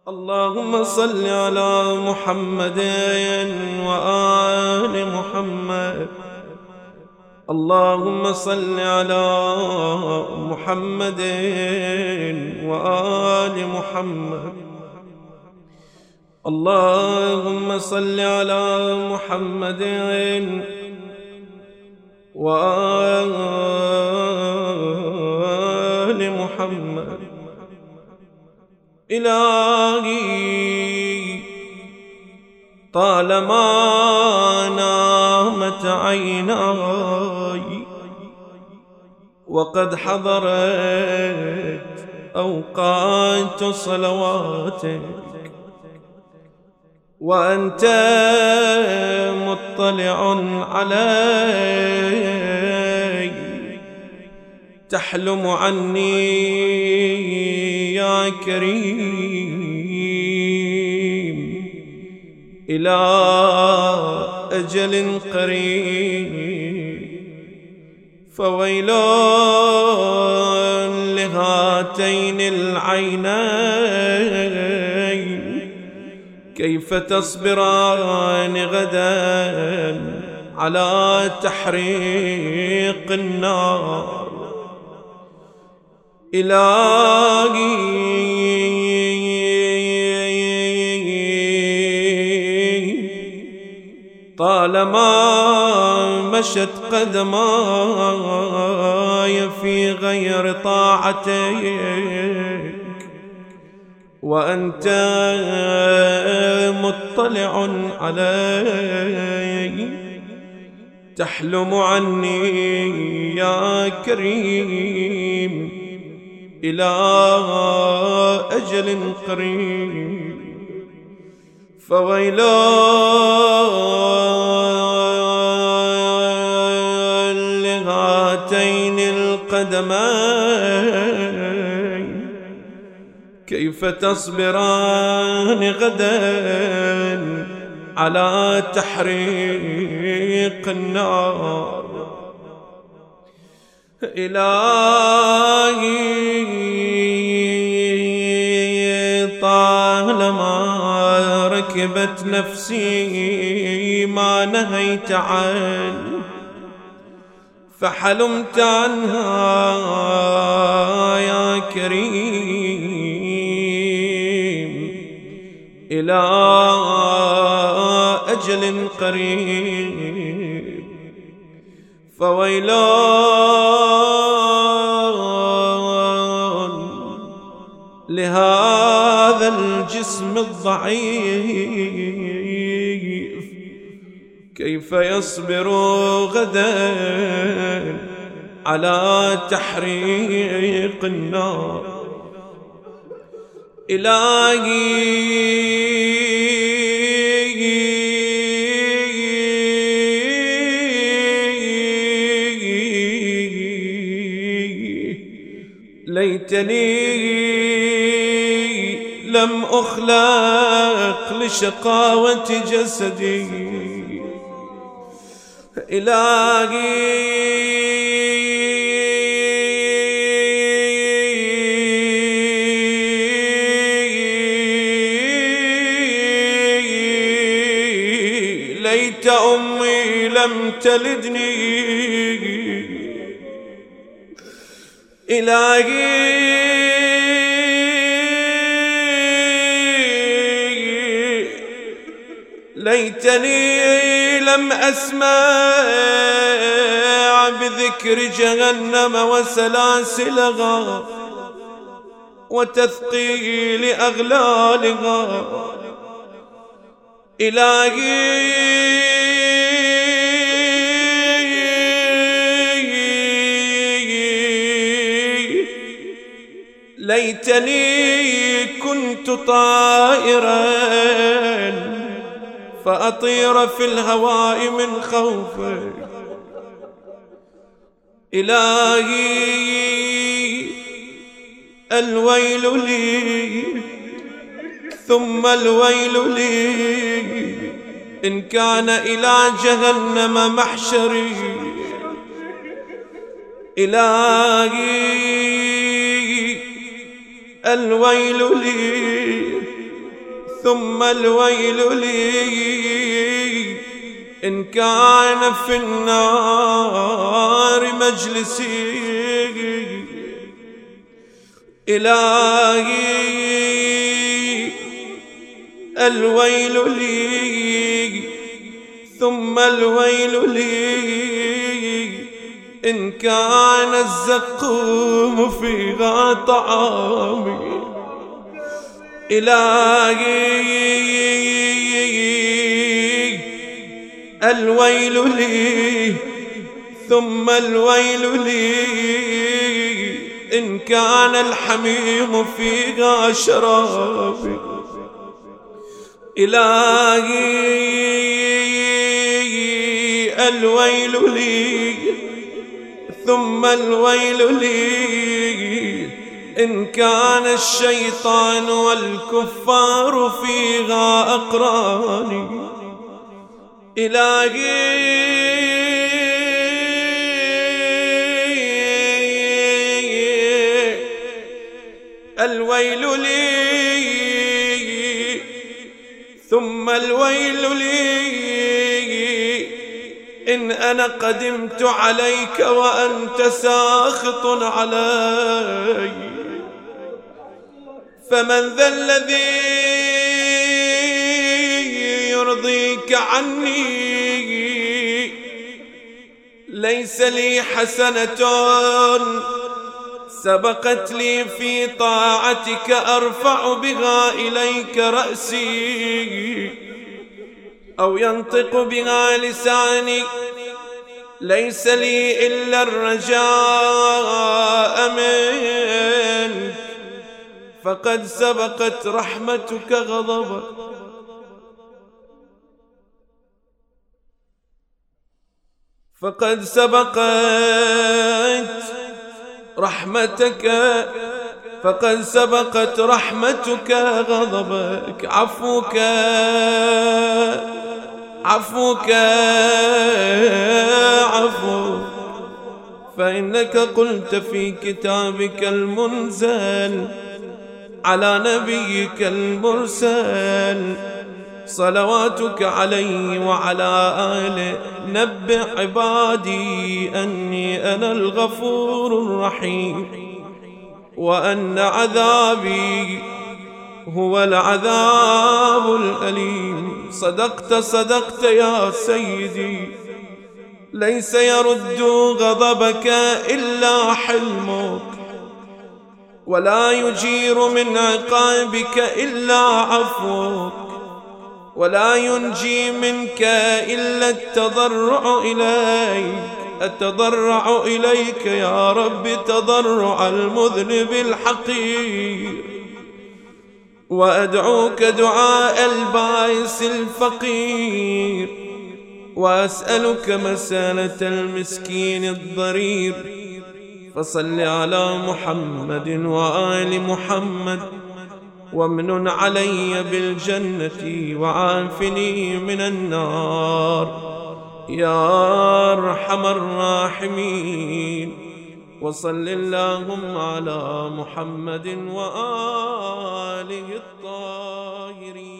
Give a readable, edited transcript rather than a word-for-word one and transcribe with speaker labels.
Speaker 1: اللهم صل على محمد وآل محمد. اللهم صل على محمد وآل محمد. اللهم صل على محمد وآل محمد. إلهي طالما نامت عيناي وقد حضرت أوقات صلواتك وأنت مطلع علي تحلم عني يا كريم إلى أجل قريب. فويل لهاتين العينين كيف تصبران غدا على تحريق النار. إلهي طالما مشت قدماي في غير طاعتك وأنت مطلع علي تحلم عني يا كريم إلى أجل قريب. فويل لهاتين القدمين كيف تصبران غدا على تحريق النار. إلهي طالما ركبت نفسي ما نهيت عنه فحلمت عنها يا كريم إلى أجل قريب. فويل لهذا الجسم الضعيف كيف يصبر غدا على تحريق النار. إلهي ليتني لم أخلق لشقاوة جسدي. إلهي ليت أمي لم تلدني. إلهي ليتني لم أسمع بذكر جهنم وسلاسلها وتثقيل أغلالها. إلهي ليتني كنت طائرا فأطير في الهواء من خوفك. إلهي الويل لي ثم الويل لي إن كان إلى جهنم محشري. إلهي الويل لي ثم الويل لي إن كان في النار مجلسي. إلهي الويل لي ثم الويل لي إن كان الزقوم فيها طعامي. إلهي الويل لي ثم الويل لي إن كان الحميم فيها شرابي. إلهي الويل لي ثم الويل لي إن كان الشيطان والكفار فيها أقراني. إلهي الويل لي ثم الويل لي إن أنا قدمت عليك وأنت ساخط علي. فمن ذا الذي يرضيك عني؟ ليس لي حسنة سبقت لي في طاعتك أرفع بها إليك رأسي أو ينطق بها لساني. ليس لي إلا الرجاء منك فقد سبقت رحمتك غضبك. فقد سبقت رحمتك فقد سبقت رحمتك غضبك. عفوك عفوك عفو فإنك قلت في كتابك المنزل على نبيك المرسل صلواتك عليه وعلى آله نبئ عبادي أني أنا الغفور الرحيم وأن عذابي هو العذاب الأليم. صدقت صدقت يا سيدي ليس يرد غضبك إلا حلمك ولا يجير من عقابك إلا عفوك ولا ينجي منك إلا التضرع إليك. أتضرع إليك يا رب تضرع المذنب الحقير وأدعوك دعاء البائس الفقير وأسألك مسألة المسكين الضرير. فصل على محمد وآل محمد وامنن علي بالجنة وعافني من النار يا أرحم الراحمين. وصل اللهم على محمد وآله الطاهرين.